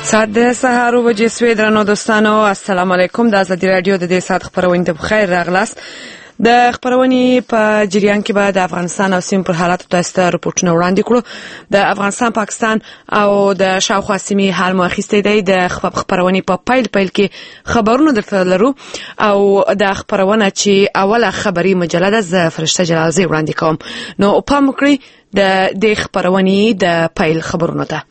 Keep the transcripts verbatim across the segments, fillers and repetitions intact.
ساعت د سهار وبجې سوې درنو دوستانو السلام علیکم. د ازادي رادیو د دې ساعت خبرونه ته بخیر راغلاست. د خبرونې په جریان کې به د افغانستان او سیمې پر حالات تاسو ته رپورټونه وړاندې کړو. د افغانستان، پاکستان او د شاوخوا سیمې حال مو اخیستی دی. د خبرونې په پیل پیل کې خبرونه درته لرو او د خبرونه چې اوله خبري مجله ده زه فرشته جلالزی وړاندې کوم. نو پام وکړئ د دې خبرونې د پیل خبرونه ته.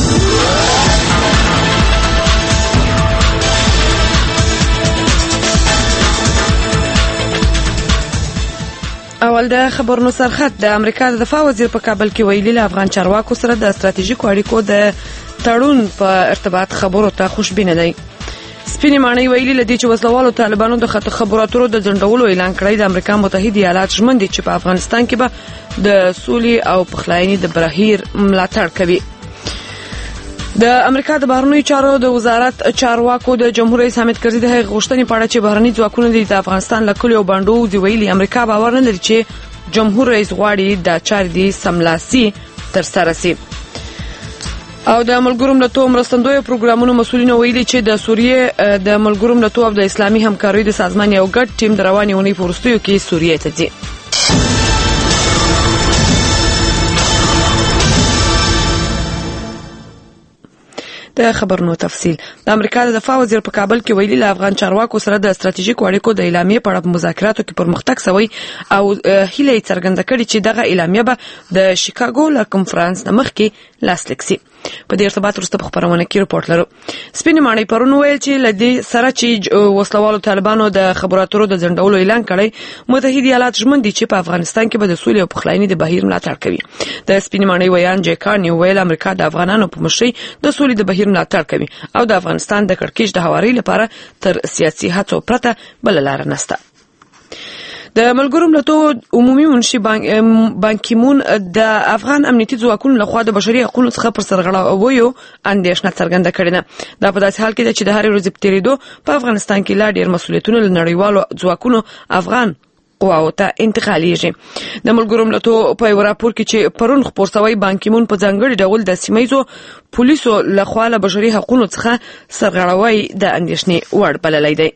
اول د خبرونو سرخط. د امریکا د دفاع وزیر په کابل کې ویلي له افغان چارواکو سره د ستراتیژیکو اړیکو د تړون په ارتباط خبرو ته خوشبینه دی. سپینې ماڼۍ ویلي له دې چې وسلوالو طالبانو د خبرو اترو د ځنډولو اعلان کړی د امریکا متحده ایالات ژمن دي چې په افغانستان کې به د سولې او پخلاینې د بهیر ملاتړ کوي. د امریکا د بهرنیو چارو د وزارت چارواکو د جمهور رئیس حامد کرزي د هغې غوښتنې په اړه چې بهرني ځواکونه د افغانستان له کلیو بانډو دی ویلي امریکا باور نه لري چې جمهور رئیس غواړي د چارې د سملاسي ترسره شي. او د ملګرو ملتونو مرستندویو پروګرامونو مسؤلینو ویلي چې د سوریې د ملګرو ملتونو او د اسلامي همکارۍ د سازمان یو ګډ ټیم د روانې اونۍ په وروستیو کې سوریې ته ځي. د خبرونو تفصیل. د امریکا د دفاع وزیر په کابل کې ویلي له افغان چارواکو سره د ستراتیژیکو اړیکو د اعلامیې په اړه په مذاکراتو کې پرمختګ شوی او هیله یې څرګنده کړې چې دغه اعلامیه به د شیکاګو له کنفرانس نه مخکې لاسلیک شي. په دې ارتباط وروسته په خبرونه کې رپورټ لرو. سپینې ماڼۍ پرون ویل چې له دې سره چې وسلوالو طالبانو د خبرو اترو د ځنډولو اعلان کړی متحده ایالات ژمن دي چې په افغانستان کې به د سولې او پخلاینې د بهیر ملاتړ کوي. د سپینې ماڼۍ ویان جې کارني ویل امریکا د افغانانو په مشرۍ د سولې د بهیر ملاتړ کوي او د افغانستان د کړکېچ د هواري لپاره تر سیاسي هڅو پرته بل لار نشته. د ملګرو ملتونو عمومي منشي بانکیمون د افغان امنیتي ځواکونو لخوا د بشري حقوقو څخه پر سرغړاویو اندېښنه څرګنده کړې ده. دا په داسې حال کې ده چې د هرې ورځې په تېرېدو په افغانستان کې لا ډېر مسؤلیتونه له نړیوالو ځواکونو افغان قواو ته انتقالیږي. د ملګرو ملتونو په یو راپور کې چې پرون خپور شوی بانکیمون په ځانګړي ډول د سیمهییزو پولیسو لخوا له بشري حقوقو څخه سرغړاوی د اندېښنې وړ بللی دی.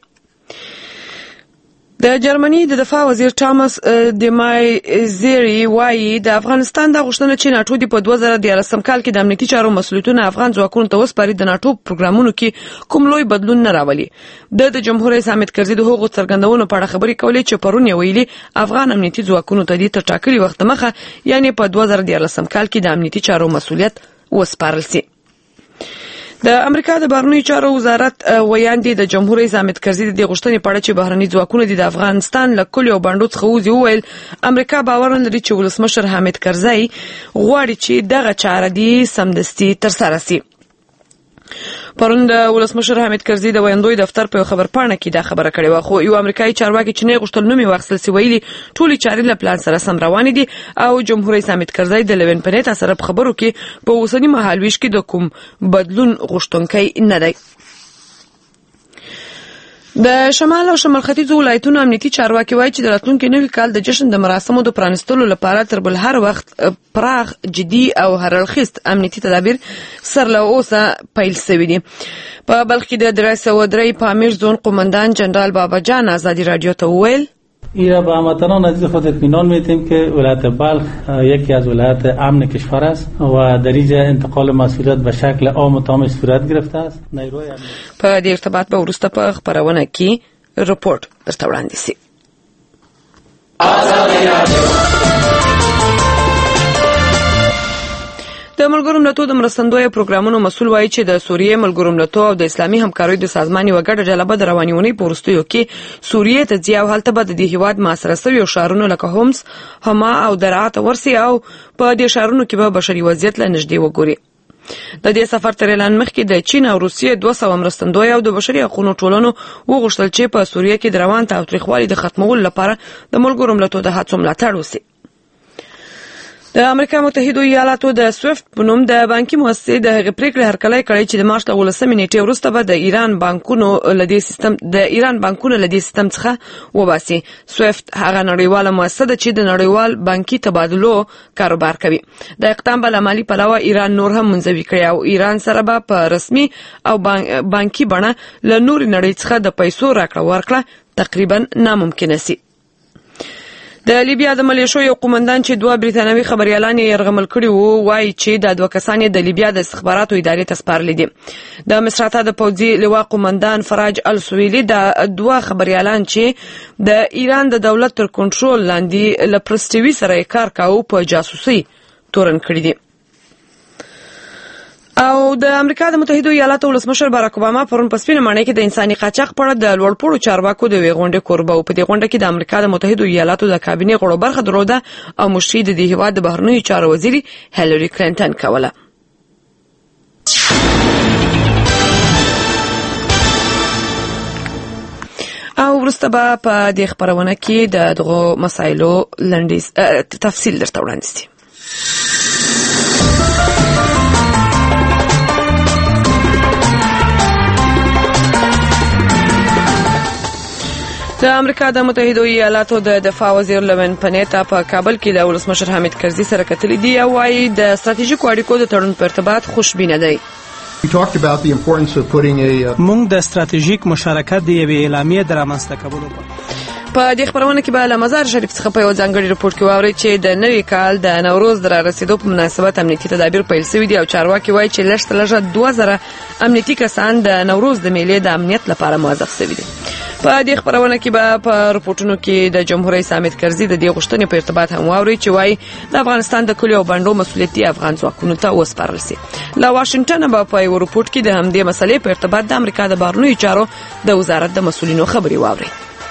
د جرمني د دفاع وزیر ټامس د مایزری وایي د افغانستان د غوښتنه چې ناټو د په دوه زره دیارلسم کال کې د امنیتي چارو مسؤلیتونه افغان ځواکونو ته وسپاري د ناټو پروګرامونو کې کوم لوی بدلون نه راولي. د د جمهور رئیس حامد کرزي د هغو څرګندونو په اړه خبرې کولې چې پرون یې ویلي افغان امنیتي ځواکونو ته د تر ټاکلي وخت مخه یعنی په دوه زره دیارلسم کال کې د امنیتي چارو مسؤلیت وسپارل شي. د امریکا د بهرنیو چارو وزارت ویاندې د جمهور رئیس حامد کرزي د غوښتنې په اړه چې بهرني ځواکونه د افغانستان له کلیو بانډو څخه وځي وویل امریکا باور نه لري چې ولسمشر حامد کرزي غواړي چې دغه چاره دې سمدستي ترسره شي. پرون د ولسمشر حامد کرزي د ویاندوی دفتر په خبرپاڼه کې دا خبره کړې وه، خو یو امریکایي چارواکي چې نه غوښتل نوم یې واخیستل سي ویلي ټولې چارې له پلان سره سم روانې دي او جمهور رئیس حامد کرزي د لیون پنیټا سره په خبرو کې په اوسني مهالویش کې د کوم بدلون غوښتونکی نه دی. د شمال او شمال ختیځو ولایتونو امنیتي چارواکي وایي چې د راتلونکي نوي کال د جشن د مراسمو د پرانستلو لپاره تر بل هر وخت پراخ، جدي او هررخیست امنیتي تدابیر سر له اوسه پیل شوي دي. په بلخ کې د درې سوه درې پامیر زون قماندان جنرال بابا جان ازادي رادیو ته وویل ایرا به هموطنان عزیز خود اطمینان میدیم که ولایت بلخ یکی از ولایت امن کشور است و در اینجا انتقال مسئولیت به شکل عام و تام صورت گرفته است. په دې ارتباط به وروسته په خبرونه کې رپورټ درته وړاندې شي. د ملګرو ملتونو د مرستندویو پروګرامونو مسؤل وایي چې د سوریې ملګرو ملتونو او د اسلامي همکارۍ د سازمان یوه ګډه ډله به د روانې اونۍ په وروستیو کې سوریې ته ځي او هلته به د دې هېواد محاصره شویو ښارونو لکه هومس، حما او درعا ته ورسي او په دې ښارونو کې به بشري وضعیت له نږدې وګوري. د دې سفر تر اعلان مخکې د چین او روسیې دوه سوه مرستندویه او د بشري حقوقو ټولنو وغوښتل چې په سوریې کې د روان تاوتریخوالي د ختمولو لپاره د ملګرو ملتونو د هڅو ملاتړ وشي. د امریکا متحده ایالاتو د سویفت په نوم د بانکي مؤسسې د هغې پریکړې هرکلی کړی چې د مارچ د اوولسمې نیټې وروسته به د ایران بانکونو له دې سیستم د ایران بانکونه له دې سیستم څخه وباسي. سویفت هغه نړیواله مؤسسه ده چې د نړیوال بانکي تبادلو کاروبار کوي. د اقدام به له مالي پلوه ایران نور هم منزوي کړي او ایران سره به په رسمي او بانکي بڼه له نورې نړۍ څخه د پیسو راکړه ورکړه تقریبا ناممکنه سي. د لیبیا د ملیشو یو قومندان چې دوه بریتانوي خبريالان یې یرغمل کړي وو وایي چې د دوه کسان د لیبیا د استخباراتو ادارې ته سپارلي دي. د مصراتا د پوځي لواء قومندان فراج السویلی د دوه خبريالان چې د ایران د دولت تر کنټرول لاندې له پرستوي سره کار کاوه په جاسوسي تورن کړي دي. او د امریکا د متحده ایالاتو ولسمشر باراک اوباما پرون په سپینه ماڼۍ کې د انساني قاچاق په اړه د لوړپوړو چارواکو د یوې غونډې کوربه و. په دې غونډه کې د امریکا د متحده ایالاتو د کابینې غړو برخه درلوده او مشري د دې هیواد د بهرنیو چارو وزیري هیلري کلینټن کوله. او وروسته به په دې خپرونه کې د دغو مسایلو لنډیز تفصیل درته وړاندې شي. د امریکا د متحده ایالاتو د دفاع وزیر لوین پنیتا په کابل کې له ولسمشر حامد کرزي سره کتلي دي او وايي د ستراتیژیکو اړیکو د تړون په ارتباط خوشبینه دی. موږ د ستراتیژیک مشارکت د یوې اعلامیې د رامنځته کولو په دې خبرونه کې به له مزار شریف څخه په یو ځانګړي رپورټ کې واورئ چې د نوي کال د نوروز د رارسېدو په مناسبت امنیتي تدابیر پیل شوي دي او چارواکي وایي چې لږ تر لږه دوه زره امنیتي کسان د نوروز د میلې د امنیت لپاره موظف شوي دي. په دې خبرونه کې به په رپورټونو کې د جمهور رئیس حامد کرزي د دې غوښتنې په ارتباط هم واورئ چې وایي د افغانستان د کلیو او بڼډو مسؤلیتي افغان ځواکونو ته وسپارل شي. له واشنګټن به په یو رپورټ کې د همدې مسلې په ارتباط د امریکا د بهرنیو چارو د وزارت د مسؤلینو خبرې واورئ.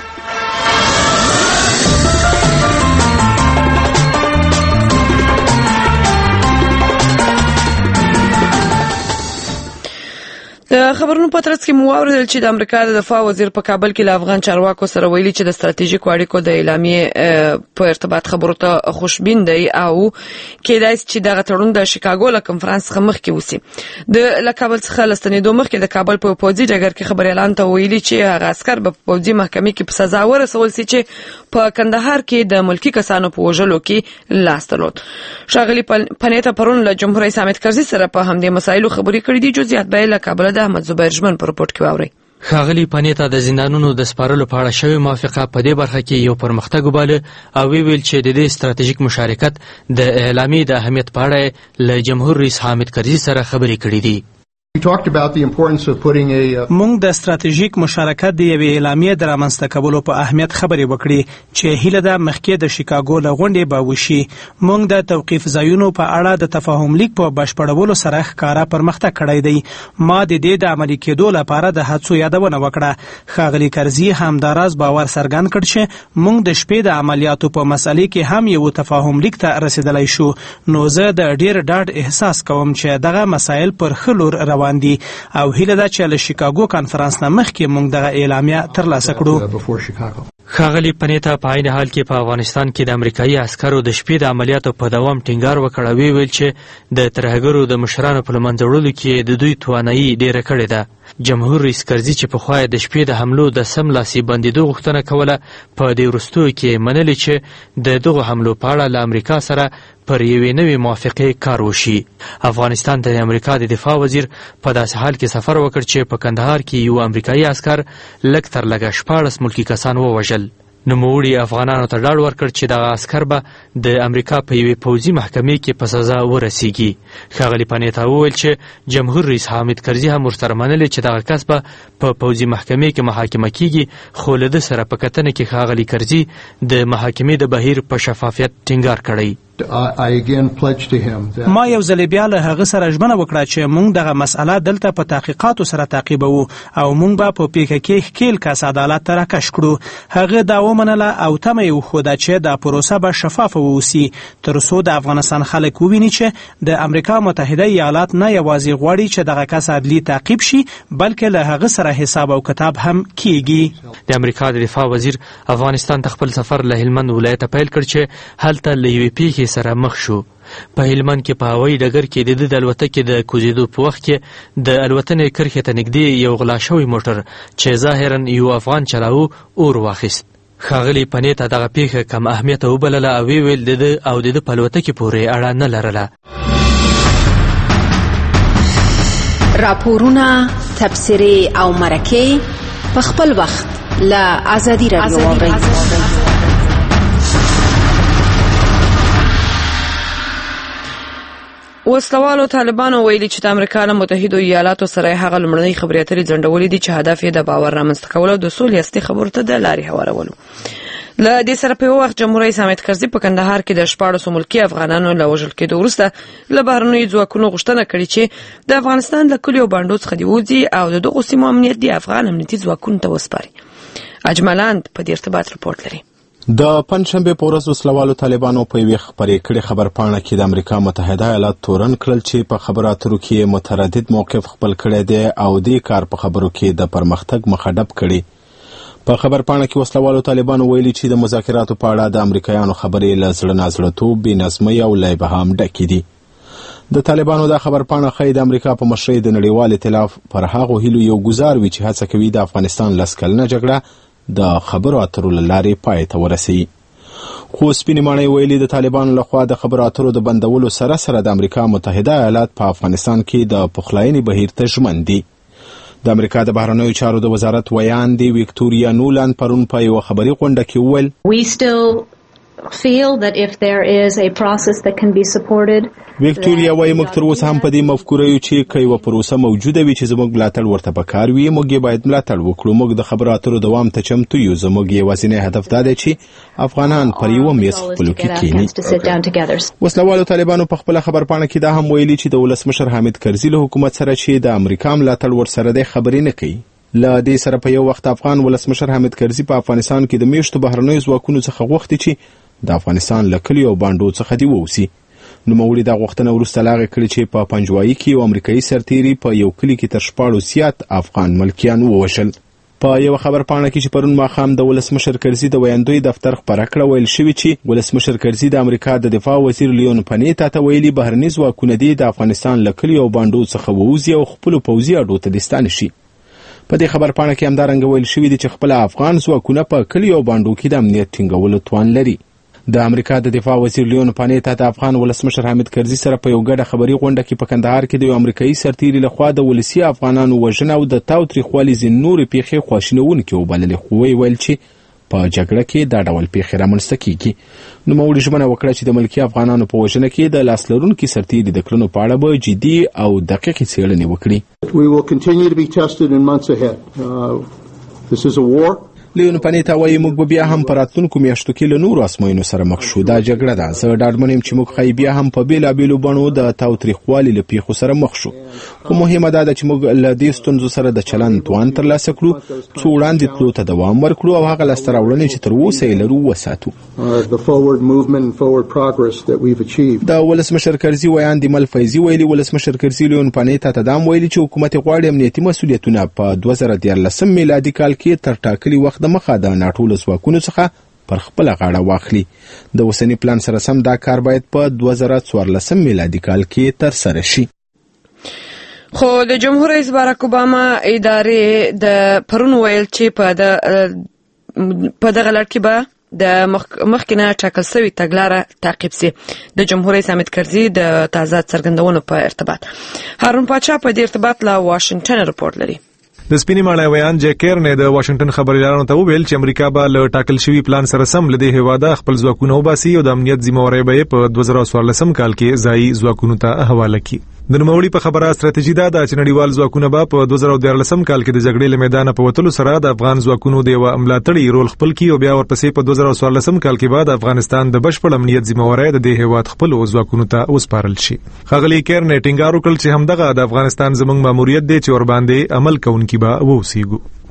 د خبرونو په ترڅ کې مو واورېدل چې د امریکا د دفاع وزیر په کابل کې له افغان چارواکو سره ویلي چې د ستراتیژیکو اړیکو د اعلامیې په ارتباط خبرو ته خوشبین دی او کېدای شي چې دغه تړون د شیکاګو له کنفرانس څخه مخکې وسی. د له کابل څخه له ستنېدو مخکې د کابل په پوځي ډګر کې خبريالان ته ویلي چې هغه عسکر به په پوځي محکمې کې په سزا ورسول شي چې په کندهار کې د ملکی کسانو په وژلو کې لاس درلود. ښاغلي پنیتا پرون له جمهور رئیس حامد کرزي سره په همدې مسایلو خبرې کړې دي. جزئیات به له کابل احمد زبیر جمن پر رپورټ کې واوري. ښاغلي پنیتا د زندانونو د سپارلو په اړه شوې موافقه په دې برخه کې یو پرمختګ وباله او ویل چې د دې ستراتیژیک مشارکت د اعلامیې د اهمیت په اړه له جمهور رئیس حامد کرزي سره خبرې کړې دي. موږ د ستراتیژیک مشارکت د یوې اعلامیې د رامنځته کولو په اهمیت خبرې وکړې چې هیله ده مخکې د شیکاګو له غونډې به وشي. موږ د توقیف ځایونو په اړه د تفاهم لیک په بشپړولو سره ښکاره پرمختګ کړی دی. ما د دې د عملي کېدو لپاره د هڅو یادونه وکړه. ښاغلي کرزي همداراز باور څرګند کړ چې موږ د شپې د عملیاتو په مسئلې کې هم یو تفاهم لیک ته رسیدلی شو. نو زه د ډیر ډاډ احساس کوم چې دغه مسایل پر ښه لور روان دي او هیله ده چې له شیکاګو کانفرنس نه مخکې موږ دغه اعلامیه ترلاسه کړو. ښاغلي پنیتا په عین حال کې په افغانستان کې د امریکایي عسکرو د شپې د عملیاتو په دوام ټینګار وکړ او ویل چې د ترهګرو د مشرانو په له منځه وړلو کې د دوی توانایي ډیره کړې ده. جمهور رئیس کرزي چې پخوا د شپې د حملو د سملاسي بندېدو غوښتنه کوله په دې وروستیو کې منلې چې د دغو حملو په اړه له امریکا سره پر یوې نوې موافقې کار وشي. افغانستان ته د امریکا د دفاع وزیر په داسې حال کې سفر وکړ چې په کندهار کې یو امریکایي عسکر لږ تر لږه شپاړس ملکي کسان ووژل. نوموړي افغانانو ته ډاډ ورکړ چې دغه عسکر به د امریکا په یوې پوځي محکمې کې په سزا ورسیږي. ښاغلي پنیتا وویل چې جمهور رئیس حامد کرزي هم ورسره منلې چې دغه کس به په پوځي محکمې کې محاکمه کیږي، خو له ده سره په کتنه کې ښاغلي کرزي د محاکمې د بهیر په شفافیت ټینګار کړی. ما یو ځل بیا له هغه سره ژمنه وکړه چې موږ دغه مسأله دلته په تحقیقاتو سره تعقیبوو او موږ به په پیکه کې ښکیل کس عدالت ته راکش کړو. هغه دا ومنله او تمه یې وښوده چې دا پروسه به شفافه واوسي تر څو د افغانستان خلک وویني چې د امریکا متحده ایالات نه یوازې غواړي چې دغه کس عدلي تعقیب شي بلکې له هغه سره حساب او کتاب هم کیږي. د امریکا د دفاع وزیر افغانستان ته خپل سفر له هلمند ولایته پیل کړ چې هلته له یوې پیښې سره مخ شو. په هلمند کې په هوایي ډګر کې د د الوتکې د کوزیدو په وخت کې د الوتنې کرښې ته نږدې یو غلا شوی موټر چې ظاهرا یو افغان چلاو اور واخیست. ښاغلي پنې ته دغه پیښه کم اهمیته وبلله او ویې ویل د ده او د ده په الوتکې پورې اړه نه لرله. راپورونه، تبصرې او مرکې په خپل وخت له ازادي راډیو واورئ. وسلوالو طالبانو ویلي چې د امریکا له متحدو ایالاتو سره هغه لومړنۍ خبرې اترې ځنډولې دي چې هدف یې د باور رامنځته کول او د سولې اصلي خبرو ته د لارې هوارولو. له دې سره په یو وخت جمهور رئیس حامد کرزي په کندهار کې د شپاړسو ملکي افغانانو له وژل کېدو وروسته له بهرنیو ځواکونو غوښتنه کړې چې د افغانستان له کلیو بانډو څخه دې وځي او د دغو سیمو امنیت د افغان امنیتي ځواکونو ته وسپاري. اجملاند په دې ارتباط رپورټ لري. د پنځشنبه په ورځ وسلوالو طالبانو په یوې خبرې کړې خبرپاڼه کې د امریکا متحده ایالات تورن کړل چې په خبرو اترو کې متردد موقف خپل کړی دی او دې کار په خبرو کې د پرمختګ مخه ډب کړي. په خبرپاڼه کې وسلوالو طالبانو ویلي چې د مذاکراتو په اړه د امریکایانو خبرې له زړه نازړتوب، بېنظمۍ او له ابهام ډکې دي. د طالبانو دا خبرپاڼه ښایي د امریکا په مشرۍ د نړیوال ائتلاف پر هغو هیلو یو ګزار وي چې هڅه کوي د افغانستان لس کلنه جګړه د خبرو اترو له لارې پای ته ورسوي. خو سپینې ماڼۍ ویلي د طالبانو لخوا د خبرو اترو د بندولو سره سره د امریکا متحده ایالات په افغانستان کې د پخلاینې بهیر ته ژمن دي. د امریکا د بهرنیو چارو د وزارت ویاندې ویکټوریا نولان پرون په یوه خبري غونډه کې وویل We still feel that if there is a process that can be supported ویکټوریا وايي موږ تر اوسه هم په دې مفکوره یو چې که یوه پروسه موجوده وي چې زموږ ملاتړ ورته پکار وي موږ یې باید ملاتړ وکړو. موږ د خبرو اترو دوام ته چمتو یو. زموږ یوازینی هدف دا دی چې افغانان پر یوه میز خپلو کې کښېني. وسلوالو طالبانو په خپله خبرپاڼه کې دا هم ویلي چې د ولسمشر حامد کرزي له حکومت سره چې د امریکا ملاتړ ورسره دی خبرې نه کوي. له دې سره په یو وخت افغان ولسمشر حامد کرزي په افغانستان کې د میشتو بهرنیو ځواکونو څخه غوښتي چې د افغانستان له کلیو او بانډو څخه دې ووسي. نوموړي دا غوښتنه وروسته لاغې کړې چې په پنجوایي کې یو امریکایي سرتیري په یو کلي کې تر شپاړو زیات افغان ملکیان ووژل. په یوه خبرپاڼه کې چې پرون ماښام د ولسمشر کرزي د ویاندوی دفتر خپره کړه ویل شوي چې ولسمشر کرزي د امریکا د دفاع وزیر لیون پنیتا ته ویلي بهرني ځواکونه دې د افغانستان له کلیو او بانډو څخه ووځي او خپلو پوځي اډو ته دې ستانه شي. په دې خبرپاڼه کې همدارنګه ویل شوي دي چې خپله افغان ځواکونه په کلیو او بانډو کې د امنیت ټینګولو توان لري. د امریکا د دفاع وزیر لیون پانیتا د افغان ولسمشر حامد کرزي سره په یو ګډه خبري غونډه کې په کندهار کې د یو امریکایي سرتیري لخوا د ولسي افغانانو وژنه او د تاوتریخوالي ځینې نورې پیښې خواشینونکې وبللې، خو ویې ویل چې په جګړه کې دا ډول پیښې رامنځته کیږي. نوموړي ژمنه وکړه چې د ملکي افغانانو په وژنه کې د لاس لرونکي سرتیري د کړنو په اړه به جدي او دقیقې څېړنې وکړي. We will continue to be tested in months ahead. Uh, this is a war. لیون پنیتا وایي موږ به بیا هم په راتلونکو میاشتو کې له نورو ازموینو سره مخ شو. دا جګړه ده. زه ډاډمن یم چې موږ ښایي بیا هم په بېلابېلو بڼو د تاوتریخوالي له پیښو سره مخ شو، خو مهمه دا ده چې موږ له دې ستونزو سره د چلند توان ترلاسه کړو، څو وړاندې تلو ته دوام ورکړو او هغه لاسته راوړنې چې تر اوسه یې لرو وساتو. د ولسمشر کرزي ویاندې مل فیضي ویلي ولسمشر کرزي لیون پنیتا ته دا هم ویلي چې حکومت یې غواړي امنیتي مسؤلیتونه په دوه زره دیارلسم میلادي کال کې تر ټاکلي وخت د مخه د ناټو له ځواکونو څخه پر خپله غاړه واخلي. د اوسني پلان سره سم دا کار باید په دوه زره څوارلسم میلادي کال کې ترسره شي. خو د جمهور رئیس باراک اوباما ادارې د پرون ویل چې په د په دغه لړ کې به د مخکې نه ټاکل سوي تګلاره تعقیب سي. د جمهور رئیس حامد کرزي د تازه څرګندونو په ارتباط هارون پاچا په دې ارتباط له واشنگټن رپورټ لري. د سپینې ماڼۍ ویان جې کیرن د واشنگټن خبريالانو ته وویل چې امریکا به له ټاکل شوي پلان سره سم له دې هیواده خپل ځواکونه وباسي او د امنیت ذمہواري به په دوه زره څوارلسم کال کې ځایي ځواکونو ته حواله کړي. د نوموړي په خبره ستراتیژي دا ده چې نړیوال ځواکونه به په دوه زره دیارلسم کال کې د جګړې له میدانه په وتلو سره د افغان ځواکونو د یوه ملاتړي رول خپل کړي او بیا ورپسې په دوه زره څوارلسم کال کې به د افغانستان د بشپړ امنیت ذمہواري د دې هیواد خپل ځواکونو ته وسپارل شي. ښاغلي کیرن ټینګار وکړ چې همدغه د افغانستان زموږ ماموریت دی چې ور باندې عمل کوونکي به ووسیږو.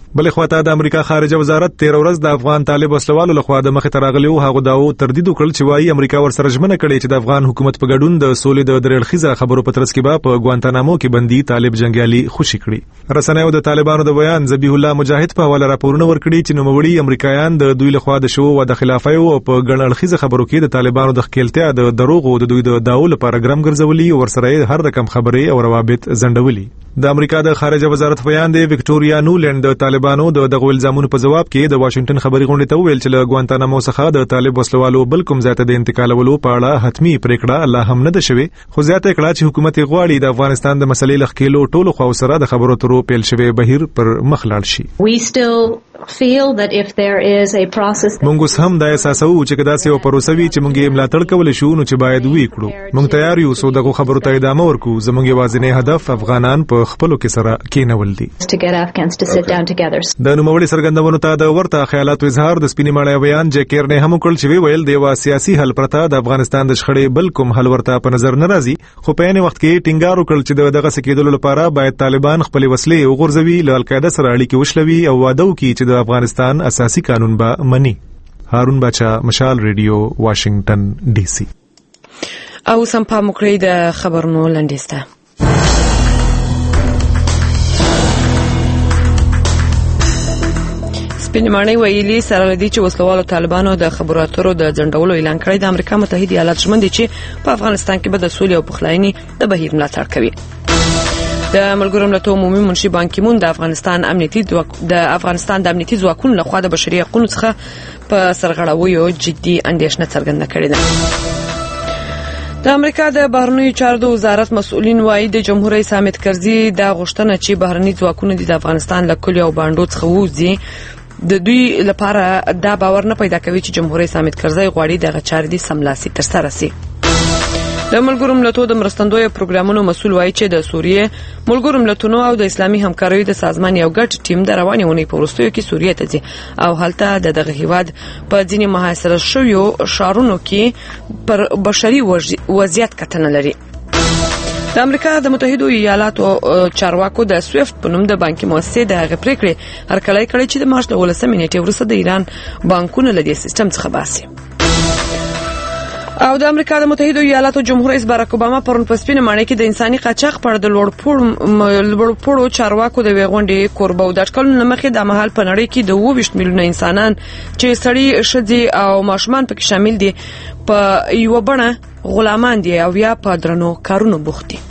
بلې خواته د امریکا خارجه وزارت تیر ورځ د افغان طالب وسلوالو لخوا د مخې ته راغلیو هغو داو تردید وکړ چې وایي امریکا ورسره ژمنه کړې چې د افغان حکومت په ګډون د سولې د درېړخیزه خبرو په ترڅ کې به په ګوانتانامو کې بندي طالب جنگیالي خوشي کړي. رسنیو د طالبانو د بیان ذبیح الله مجاهد په حواله راپورونه ورکړي چې نوموړي امریکایان د دوی لخوا د شو او د خلافایو او په ګڼړخیزه خبرو کې د طالبانو د خپلتیا د دروغو د دوی د داو لپاره ګرم ګرځولي او ورسره هر رقم خبرې او روابط زندولي. د امریکا د خارجه وزارت بیان دی وکټوریا نولند د طالبانو د دغه الزامونو په جواب کې د واشنگټن خبري غونډې ته ویل چې له ګوانتانامو څخه د طالب وسلوالو بل کوم ځای ته د انتقالولو په اړه حتمی پریکړه الله هم نه ده شوې، خو زیاته کړه چې حکومت غواړي د افغانستان د مسلې لخکېلو ټولو خواو سره د خبرو اترو پیل شوی بهیر پر مخ لاړ شي. We still feel that if there is a process مونږ هم دا احساسو چې کدا سه او پروسوي چې مونږ یې ملاتړ کول شو نو چې باید وی کړو. مونږ تیار یو سو دغه خبرو ته ادامه ورکو. زموږ یوازینی هدف افغانان په خپلو کې سره کېنول دي. د نوموړي څرګندونو ته د ورته خیالاتو اظهار د سپینې ماڼۍ بیان جکیر نه هم وکړ چې ویل دی وا سیاسي حل پرته د افغانستان د شخړې بل کوم حل ورته په نظر نه راځي، خو په یوه وخت کې ټینګار وکړ چې دغه سکیدلو لپاره باید طالبان خپل وسلې وغورځوي، له القاعده سره اړیکې وشلوي او واده وکړي چې د افغانستان اساسي قانون به مني. هارون باچا، مشال ریډیو، واشنگټن ډي سي. او سم په مکرې د خبرونو لنډیسته سپینمانه ویلي سره لدی چې وسلوالو طالبانو د خبرو اترو د ځنډولو اعلان کړی د امریکا متحده ایالات ژمن دي چې په افغانستان کې به د سولې او پخلاینې د بهیر ملاتړ کوي. د ملګرو ملتونو عمومي منشي بان کی مون د افغانستان امنیتي د افغانستان د امنیتي ځواکونو لخوا د بشري حقوقو څخه په سرغړاویو جدي اندېښنه څرګنده کړې ده. د امریکا د بهرنیو چارو د وزارت مسؤلین وایي د جمهور رئیس حامد کرزي د غوښتنه چې بهرني ځواکونه د افغانستان له کلیو او باندو څخه ووځي د دوی لپاره دا باور نه پیدا کوي چې جمهور رئیس حامد کرزي غواړي دغه چارې د سملاسي ترسره شي. د ملګرو ملتونو د مرستندوی پروګرامونو مسؤل وایي چې د سوریې ملګرو ملتونو او د اسلامي همکاریو د سازمان یو ګډ ټیم د روانې اونۍ په وروستیو کې سوریې ته ځي او هلته د دغه هیواد په ځینې محاصره شویو ښارونو کې پر بشري وضعیت کتنه لري. د امریکا د متحده ایالاتو چارواکو د سویفت په نوم د بانکي مؤسسې د هغې پریکړې هرکلی کړی چې د مارچ له ولسمې نیټې وروسته د ایران بانکونه له دې سیستم څخه باسي. او د امریکا د متحده ایالاتو جمهور رئیس باراک اوباما پرون په سپینه ماڼۍ کې د انساني قاچاق پر د لوړپوړو چارواکو د غونډې کوربه و. د اټکلونو مخې د مهال په نړۍ کې د اووه ویشت میلیونه انسانان چې سړي ښځې او ماشومان پکې شامل دي په یوه بڼه غلامان دي او یا په درنو کارونو بوخت دي.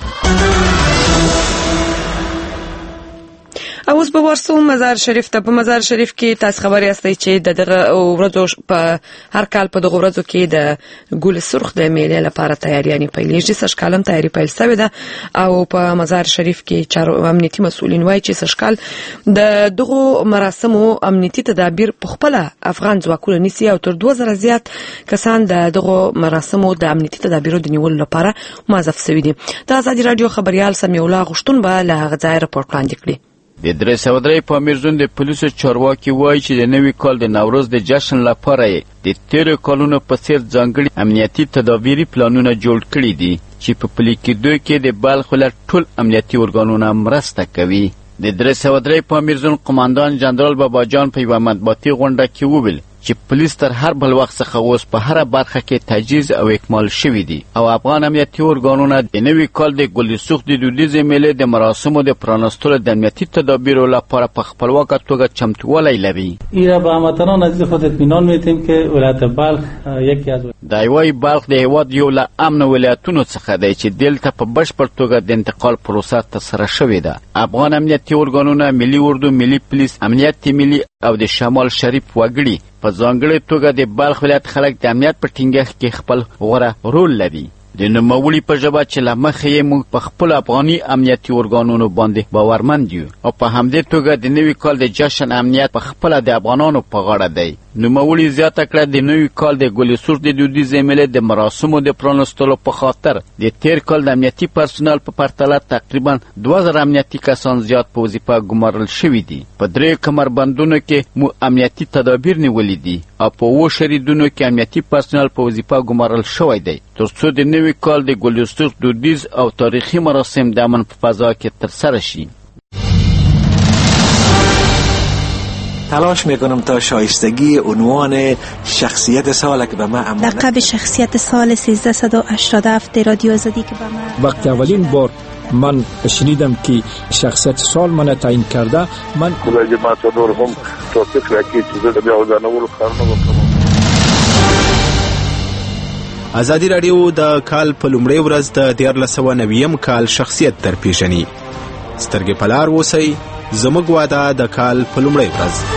اوس به ورسو مزار شریف ته. په مزار شریف کې تاسو خبر یاستئ چې د دغه ورځو په هر کال په دغه ورځو کې د ګل سرخ د میلې لپاره تیاریانې پیلېږي. سږکال هم تیاری پیل شوې ده او په مزار شریف کې چارو امنیتي مسؤلین وایي چې سږکال د دغه مراسمو امنیتي تدابیر په خپل افغان ځواکونه نیسي او تر دوه زره زیات کسان د دغه مراسمو د امنیتي تدابیرو د نیولو لپاره موظف شوي دي. د ازادي رادیو خبريال سمیع الله غشتون به له هغه ځای راپور وړاندې کړي. د درې سوه درې په امیرزون د پولیسو چارواکي وایي چې د نوي کال د نوروز د جشن لپاره یې د تیرو کالونو په څیر ځانګړي امنیتي تدابیري پلانونه جوړ کړي دي چې په پلي کېدو کې د بلخ ولایت ټول امنیتي ارګانونه مرسته کوي. د درې سوه درې په امیرزون قماندان جنرال باباجان په یوه مطبوعاتي غونډه کې وویل چې پولیس تر هر بل وخت څخه اوس په هره برخه کې تجهیز او اکمال شوي دي او افغان امنیتي ارګانونه د نوي کال د ګل سرخ د دودیزې میلې د مراسمو د پرانستلو د امنیتي تدابیرو لپاره په خپلواکه توګه چمتووالی لري. ایرا به هموطنان عزیز خود اطمینان می‌دهیم که ولایت بلخ یکی از د وای بلخ د هیواد یو له امن ولایتونو څخه دی چې دلته په بشپړ توګه د انتقال پروسه ترسره شوې ده. افغان امنیتي ارګانونه، ملي اردو، ملي پولیس، امنیت ملي او د شمال شریف وګړي په ځانګړې توګه د بلخ ولایت خلک د امنیت په ټینګښت کې خپل غوره رول لري. د نوموړي په ژبه چې له مخې یې موږ په خپل افغاني امنیتي ارګانونو باندې باورمند یو او په همدې توګه د نوي کال د جشن امنیت په خپله د افغانانو په غاړه دی. نوموړي زیاته کړه د نوي کال د ګل سرخ د دودیزې میلې د مراسمو د پرانستلو په خاطر د تیر کال د امنیتي پرسونل په پرتله تقریبا دوه زره امنیتي کسان زیات په وظیفه ګمارل شوي دي. په درې کمربندونو کې مو امنیتي تدابیر نیولي دي او په اووه شریدونو کې امنیتي پرسونل په وظیفه ګمارل شوی دی تر څو د نوي کال د ګل سرخ دودیز او تاریخي مراسم د امن په فضا کې ترسره شي. تلاش میکنم تا شایستگی عنوان شخصیت سال که به من امانت لقب شخصیت سال سیزده و هشتاد و هفت رادیو آزادی که به من وقتی اولین بار من شنیدم که شخصیت سال من تعیین کرده من خدای ما ته نور هم توفیق راکړي چې د بیا ودانولو کارونه وکړم. ازادي رادیو د کال په لومړۍ ورځ د دیارلس سوه نویم کال شخصیت در پیژني. سترګې په لار اوسئ، زموږ واده د کال په لومړۍ ورځ.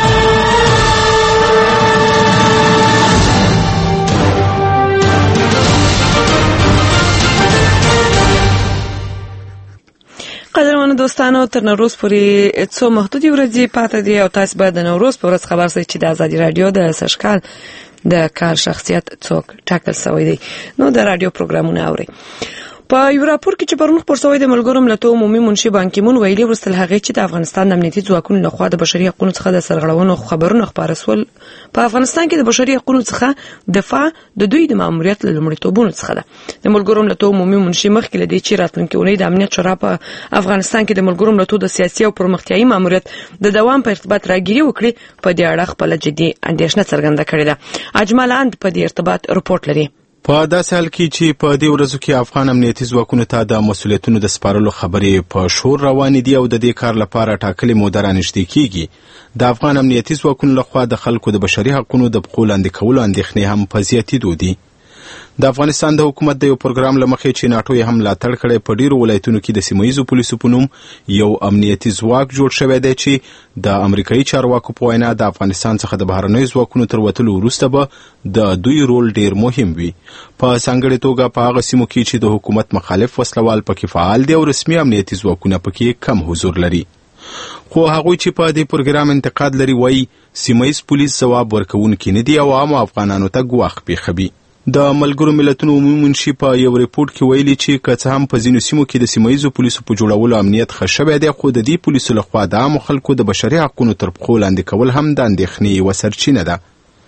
قدرمنو دوستانو، تر نوروز پورې څو محدودې ورځې پاتې دي او تاسو باید د نوروز په ورځ خبر شئ چې د ازادي رادیو د سږکال د کار شخصیت څوک ټاکل شوی دی. نو د رادیو پروګرامونه اورئ. په یو راپور کې چې پرون خپور شوی د ملګرو ملتونو عمومي منشي بان کی مون ویلي وروسته هغه چې د افغانستان د امنیتي ځواکونو لخوا د بشري حقوقو څخه د سرغړونو خبرونه خبر شول. په افغانستان کې د بشري حقوقو څخه دفاع د دوی د ماموریت له لومړیتوبونو څخه ده. د ملګرو ملتونو عمومي منشي مخکې لدی چې راتلونکي اونۍ د امنیت شورا په افغانستان کې د ملګرو ملتونو د سیاسي او پرمختیایي ماموریت د دوام په ارتباط راګیري وکړي په دې اړه خپل جدي اندېښنه څرګنده کړې ده. اجمل اند په دې ارتباط رپورټ لري. په داسې حال کې چې په دې ورځو کې افغان امنیتي ځواکونو ته د مسؤلیتونو د سپارلو خبرې په شور روانې دي او د دې کار لپاره ټاکلې موده رانږدې کیږي، د افغان امنیتي ځواکونو لخوا د خلکو د بشري حقوقو د پښو لاندې کولو اندېښنې هم په زیاتېدو دي. د افغانستان د حکومت د یو پروګرام له مخې چې ناټو یې هم ملاتړ کړی، په ډیرو ولایتونو کې د سیمه ییزو پولیسو په نوم یو امنیتي ځواک جوړ شوی دی چې د امریکایي چارواکو په وینا د افغانستان څخه د بهرنیو ځواکونو تر وتلو وروسته به د دوی رول ډیر مهم وي. په ځانګړې توګه په هغه سیمو کې چې د حکومت مخالف وسلوال پکې فعال دي او رسمي امنیتي ځواکونه پکې کم حضور لري. خو هغوی چې په دې پروګرام انتقاد لري وایي سیمه ییز پولیس ځواب ورکوونکي نه دي او عامو افغانانو ته ګواښ پېښوي. د ملګرو ملتونو عمومي منشي په یو ریپورت کې ویلي چې که څه هم په ځینو سیمو کې د سیمه ییزو پولیسو په جوړولو امنیت ښه شوی دی، خو د دې پولیسو لخوا د عامو خلکو د بشري حقونو تر پښو لاندې کول هم د اندېښنې یوه سرچینه ده.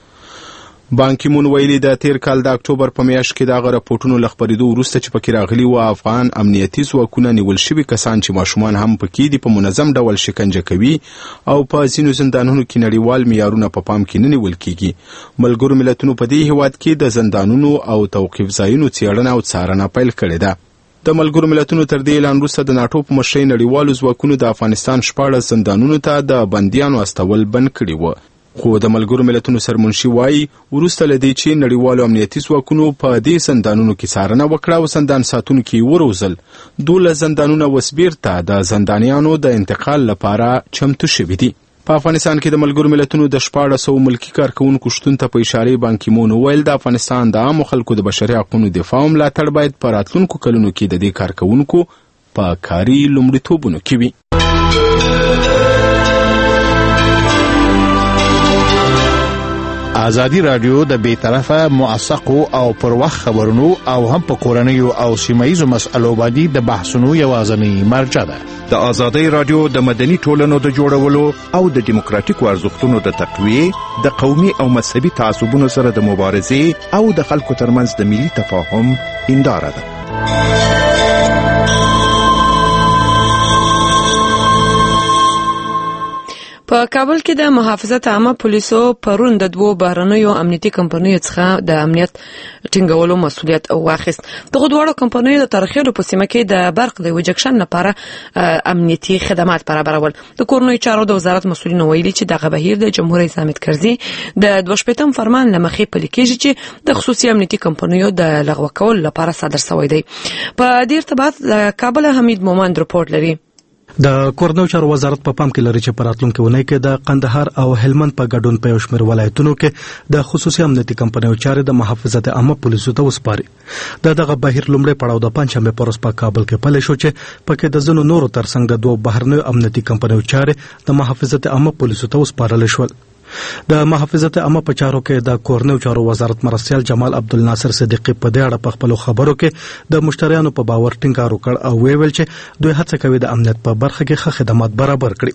بان کی مون ویلي د تیر کال د اکتوبر په میاشت کې دغه راپورټونو له خپرېدو وروسته چې پکې راغلي وو افغان امنیتي ځواکونه نیول شوي کسان چې ماشومان هم پکې دي په منظم ډول شکنجه کوي او په ځینو زندانونو کې نړیوال معیارونه په پام کې نه نیول کیږي. ملګرو ملتونو په دې هیواد کې د زندانونو او توقیف ځایونو څېړنه او څارنه پیل کړې ده. د ملګرو ملتونو تر دې اعلان وروسته د ناټو په مشرۍ نړیوالو ځواکونو د افغانستان شپاړس زندانونو ته د بندیانو استول بند کړي وو. خو د ملګرو ملتونو سرمنشي وایي وروسته له دې چې نړیوالو امنیتي ځواکونو په دې زندانونو کې څارنه وکړه او زندان ساتونکي یې وروزل، دولس زندانونه اوس بیرته د زندانیانو د انتقال لپاره چمتو شوي دي. په افغانستان کې د ملګرو ملتونو د شپاړس سوو ملکي کارکوونکو شتون ته په اشارې بان کی مون وویل د افغانستان د عامو خلکو د بشري حقوقو دفاع او ملاتړ باید په راتلونکو کلونو کې د دې کارکوونکو په کاري لومړیتوبونو کې وي. ازادي رادیو د بیطرفه موثقو او پر وخت خبرونو او هم په کورنیو او سیمایي مسایلو باندې د بحثونو یوازینی مرجع ده. د ازادي رادیو د مدني ټولنو د جوړولو او د دیموکراتیکو ارزښتونو د تقویه، د قومي او مذهبي تعصبونو سره د مبارزې او د خلکو ترمنځ د ملي تفاهم هنداره ده. په کابل کې د محافظت عامه پولیسو پرون د دوو بهرنیو امنیتي کمپنیو څخه د امنیت ټینګولو مسؤلیت واخیست. دغه دواړو کمپنیو د تاریخي په سیمه کې د برق د وجکشن لپاره امنیتي خدمات برابرول. د کورنیو چارو د وزارت مسؤلین ویلي چې دغه بهیر د جمهور رئیس حامد کرزي د دوه شپږم فرمان لمخې پلي کېږي چې د خصوصي امنیتي کمپنیو د لغوه کولو لپاره صادر شوی دی. په دې ارتباط د کابل حمید مومند رپورټ لري. د کورنیو چارو وزارت په پام کې لري چې په راتلونکي اونۍ کې د قندهار او هلمند په ګډون په یو شمېر ولایتونو کې د خصوصي امنیتي کمپنیو چارې د محافظت عامه پولیسو ته وسپاري. د دغه بهیر لومړی پړاو د پنځشنبې په ورځ په کابل کې پیل شو چې پکې د ځینو نورو ترڅنګ د دوو بهرنیو امنیتي کمپنیو چارې د محافظت عامه پولیسو ته وسپارل شول. د محافظت عامه په چارو کې د کورنیو چارو وزارت مرستیال جمال عبدالناصر صدیقی په دې اړه په خپلو خبرو کې د مشتریانو په باور ټینګار وکړ او ویل چې دوی هڅه کوي د امنیت په برخه کې ښه خدمات برابر کړي.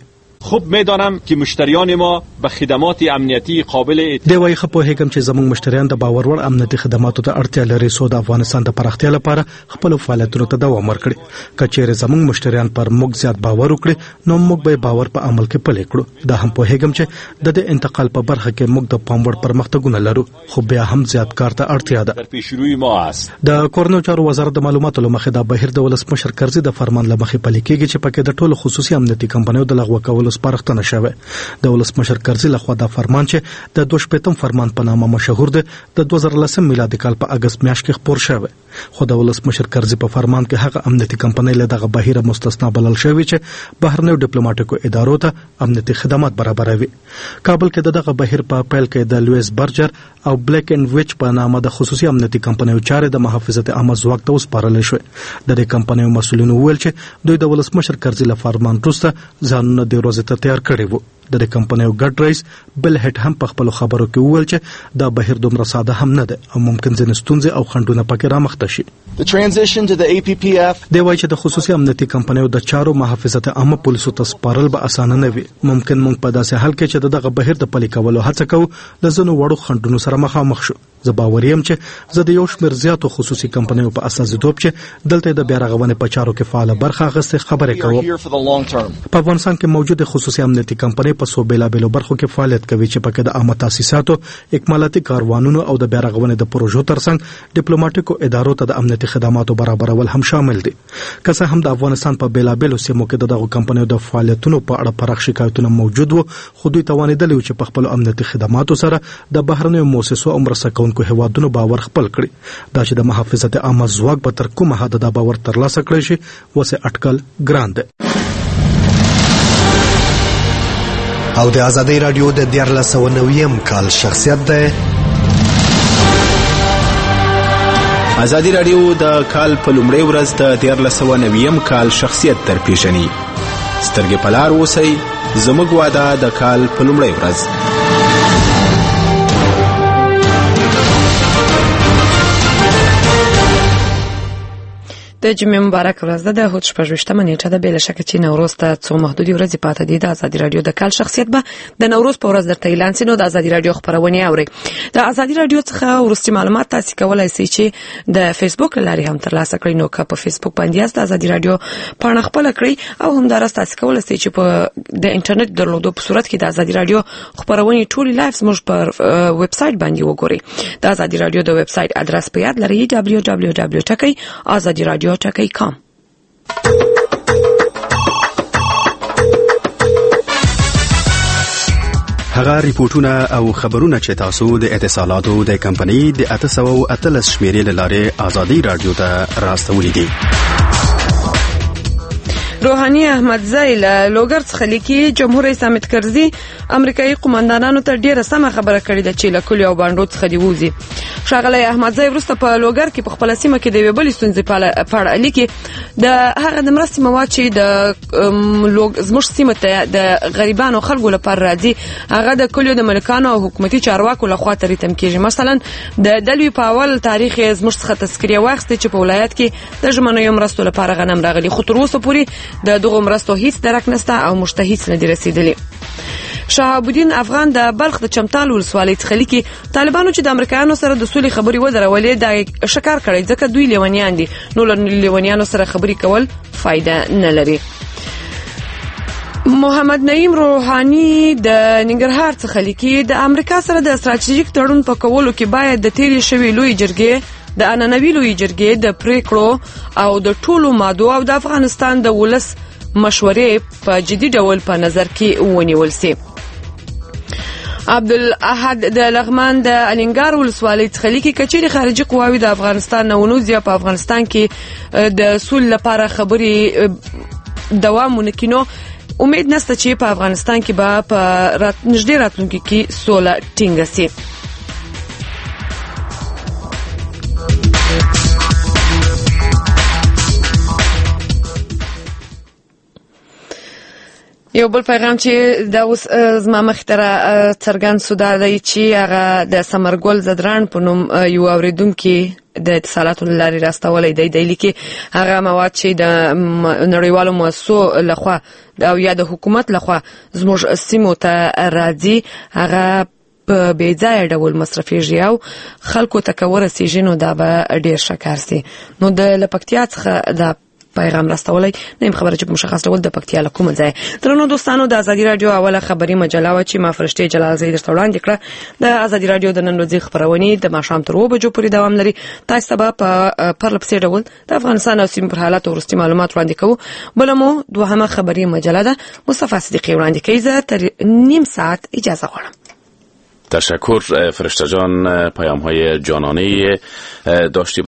خوب میدانم که مشتریان ما به خدمات امنیتی قابل دی وايي خو په هیګم چې زموږ مشتریان د باور وړ امنیتي خدماتو ته اړتیا لري سو د افغانستان د پراختیا لپاره خپل فعالیتونو ته دوام ورکړي کچېره زموږ مشتریان پر موږ زیات باور وکړي نو موږ به باور په عمل کې پلي کړو دا هم په هیګم چې د انتقال په برخه کې موږ د پاموړ پرمختګونه لرو خو بیا هم زیات کار ته اړتیا ده در پیشروی ما است د کورنو چارو وزارت د معلوماتو لمخې د بهیر د ولسمشر کرزي د فرمان لمخې پلي کېږي چې پکې د ټولو خصوصي امنیتي کمپنیو د لغوه کولو سپارښتنه شوه د ولسمشر کرزي لخوا د فرمان چې د دوه شپږم فرمان په نامه مشهور دی د دوه زره لسم میلادي کال په اگست میاشت کې خبر شوه خو د ولسمشر کرزي په فرمان کې هغه امنیتي کمپنۍ له دغه بهیر مستثنا بلل شوی چې بهرنیو ډیپلوماټیکو ادارو ته امنیتي خدمات برابروي کابل کې دغه بهیر په پیل کې د لویس برجر او بلیک اینڈ ویچ په نامه د خصوصي امنیتي کمپنیو چارې د محافظت عامه ځواک ته وسپارل شو د دې کمپنیو مسؤلینو ویل چې دوی د ولسمشر کرزي له فرمان وروسته ځانونه د روزه ته تیار کړي وو د دې کمپنیو ګډ رئیس بل هټ هم په خپل خبرو کې وویل چې دا بهیر دومره ساده هم نه ده او ممکن ځینې ستونزې او خنډونه پکې رامخته شي The transition to the A P P F دی وايي چې د خصوصي امنیتي کمپنیو د چارو محافظت عامه پولیسو ته سپارل به اسانه نه وي ممکن موږ په داسې حال کې چې دغه بهیر د پلي کولو هڅه کوو د ځینو وړو خنډونو سره مخامخ شو زه باور یم چې زه د یو شمېر زیاتو خصوصي کمپنیو په اساسیتوب چې دلته د بیا رغونې په چارو کې فعاله برخه اخیستې خبرې کوم په افغانستان کې موجوده خصوصي امنیتي کمپنۍ په څو بیلابیلو برخو کې فعالیت کوي چې پکې د عامه تاسیساتو اکمالاتي کاروانونو او د بیا رغونې د پروژو ترڅنګ ډیپلوماټیکو ادارو ته د امنیتي خدماتو برابرول هم شامل دي که څه هم د افغانستان په بیلابیلو سیمو کې دغه کمپنیو د فعالیتونو په اړه پراخ شکایتونه موجود وو خو دوی توانیدل چې په خپل امنیتي خدماتو سره د بهرنیو مؤسسو او مرسته کوونکو هیوادونو باور خپل کړي دا چې د محافظت عامه ځواک په تر کومه حد دا باور ترلاسه کړی شي وسه اټکل ګران دی او د آزادۍ رادیو د دیارلس سوه نویم کال شخصیت دی آزادي رادیو د کال په لومړۍ ورځ د دیارلس سوه نویم کال شخصیت در پیژني سترګې په لار اوسئ زموږ واده د کال په لومړۍ ورځ د جمعې مبارک ورځ ده د هوت شپږویشتمه نیټه ده بې له شکه چې نوروز ته څو محدودې ورځې پاته دي د ازادي راډیو د کال شخصیت به د نوروز په ورځ درته اعلان سي نو د ازادي راډیو خپرونې اورئ د ازادي راډیو څخه وروستي معلومات تاسو کولای شئ چې د فیسبوک له لارې هم ترلاسه کړئ نو که په فیسبوک باندې یاست د ازادي راډیو پاڼه خپله کړئ او همداراز تاسو کولای شئ چې په د انټرنیټ درلودو په صورت کې د ازادي راډیو خپرونې ټولې لایف زموږ پر ویب سټ باندې وګورئ د ازادي راډیو د ویب سټ ادرس په یاد لرئ دبلیو دبلیو دبلیو ټکی ازادي راډیو ټکی کام هغه ریپورتونه او خبرونه چې تاسو د اتصالاتو د کمپنۍ د اته سوه اتلس شمیرې له لارې ازادي رادیو ته راستولي دي روحاني احمدزی له لوګر څخه لیکي جمهور رئیس حامد کرزي امریکایي قومندانانو ته ډیره سمه خبره کړې ده چې له کلیو او بانډو څخه دی وځي ښاغلی احمدزی وروسته په لوګر کې په خپله سیمه کې د یوې بلې ستونزې په اړه لیکي د هغه د مرستې مواد چې د زموږ سیمه ته د غریبانو خلکو لپاره راځي هغه د کلیو د ملکانو او حکومتي چارواکو لخوا تریتم کېږي مثلا د دلوي په اول تاریخ یې زموږ څخه تذکریه واخیستې چې په ولایت کې د ژمنیو مرستو لپاره غنم راغلي خو تر اوسه پورې د دغو مرستو هیڅ درک نشته او موږ ته هیڅ نه دي رسیدلي شهاب الدین افغان د بلخ د چمتال ولسوالۍ څخه لیکي طالبانو چې د امریکایانو سره د سولې خبرې ودرولې دا شکار کړی ځکه دوی لیونیان دي نو له لیونیانو سره خبرې کول فایده نه لري محمد نعیم روحانی د ننګرهار څخه لیکي د امریکا سره د ستراتیژیک تړون په کولو کې باید د تیرې شوي لوی جرګې د عنعنوي لوی جرګې د پریکړو او د ټولو مادو او د افغانستان د ولس مشورې په جدي ډول په نظر کې ونیول سي عبدالاحد د لغمان د الینګار ولسوالۍ څخه لیکي کچېرې خارجي قواوې د افغانستان نه ونوځي په افغانستان کې د سولې لپاره خبرې دوام ونه کړي نو امید نشته چې په افغانستان کې به په نږدې راتلونکي کې سوله ټینګه سي یو بل پیغام چې د اوس زما مخ ته څرګند سو دا دی چې هغه د ثمرګل زدران په نوم یو اوریدونکي د اتصالاتو لارې راستولې دی دی لیکي هغه مواد چې د نړیوالو مؤسسو لخوا او یا د حکومت لخوا زموږ سیمو ته راځي هغه په بې ځایه ډول مصرفېږي او خلکو ته که ورسېږي نو دا به ډېر ښه کار سي. نو د له پکتیا څخه دا پیغام راستولی نه یم خبره چې په مشخص ډول د پکتیا له کومه ځایه. درنو دوستانو، د ازادي راډیو اوله خبري مجله وه چې ما فرشتې جلالزۍ درته وړاندې کړه. د ازادي راډیو د نن ورځې خپرونې د ماښام تر اوه بجو پورې دوام لري. تاسو ته به په پرله پسې ډول د افغانستان او سیمې پر حالاتو وروستي معلومات وړاندې کوو. بله مو دوهمه خبري مجله ده، مصطفی صدیقی وړاندې کوي. زه تر نیم ساعت اجازه غواړم. تشکر فرشته جان، پیام های جانانه داشتی